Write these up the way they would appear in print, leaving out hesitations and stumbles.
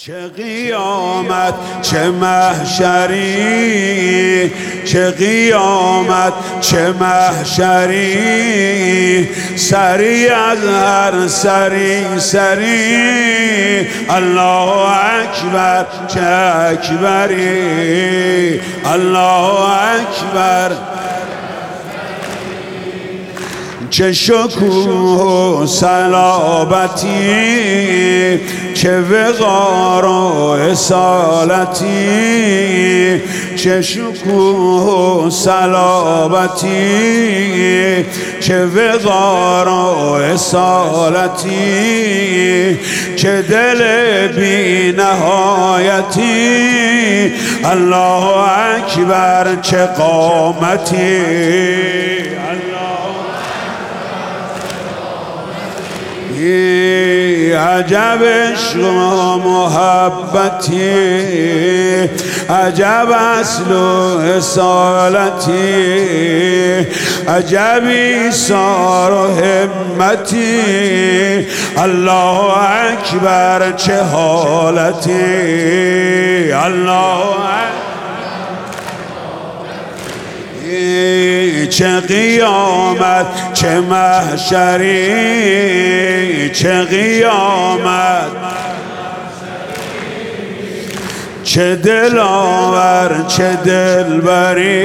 چه قیامت چه محشری، چه قیامت چه محشری، سری از هر سری سری. الله اکبر چه اکبری، الله اکبر چه شکوه و صلابتی، چه وقار و اصالتی، چه شکوه و صلابتی، چه وقار و اصالتی، چه دل بی نهایتی. الله اکبر چه قامتی، عجب عشق و محبتی، عجب اصل و اصالتی، عجب ایثار و همتی. الله اکبر چه حالتی، الله اکبر چه قیامت چه محشری، چه قیامت چه دلاور چه دلبری،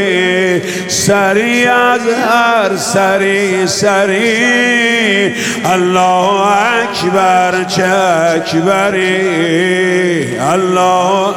سری از هر سری سری. الله اکبر چه اکبری، الله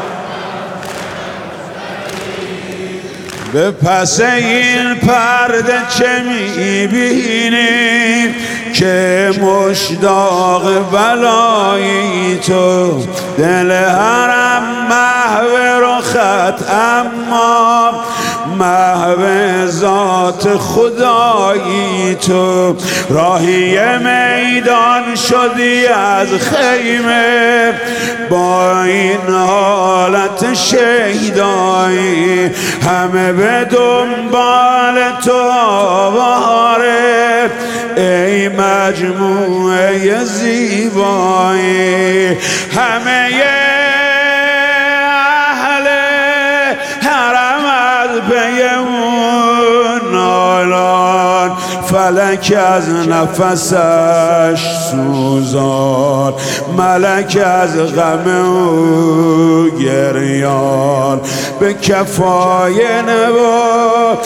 به پس این پرده چه میبینی که مشتاق بلایی تو، دل حرم محو رخت اما محو ذات خدایی تو. راهی میدان شدی از خیمه با این حالت شیدایی، همه به دنبال تو آواره ای مجموعه زیبایی. همه اهل حرم از پی اون نالان، فلک از نفسش سوزان، ملک از غم او گریان. به کفای نوا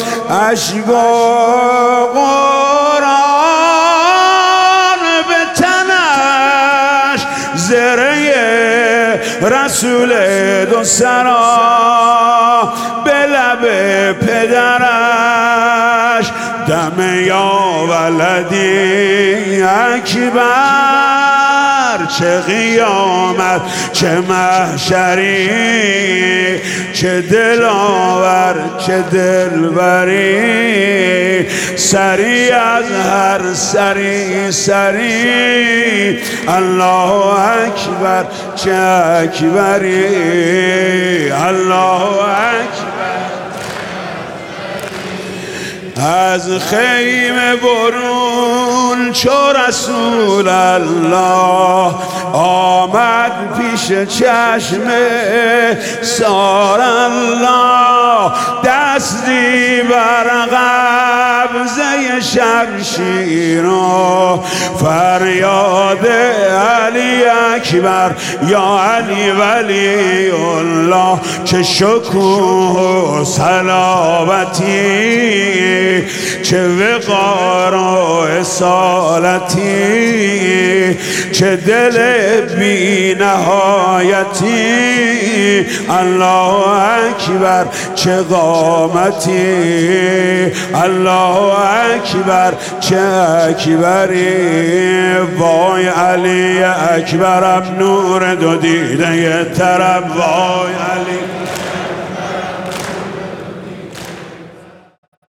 اشواق قرآن، به تنش زره رسول دو سرا، به لب پدرش دم یا ولدی اکبر. چه قیامت چه محشری، چه دلاور چه دلبری، سری از هر سری سری. الله اکبر چه اکبری، الله اکبر. از خیمه برون چو رسول الله آمد پیش چشم سار الله، دستی بر قبضه شمشیر و فریاد علی اکبر یا علی ولی الله. چه شکوه و صلابتی، چه وقار و اصالتی، چه دل بی نهایتی. الله اکبر چه قامتی، الله اکبر چه اکبری. وای علی اکبرم نور دو دیده طرب، وای علی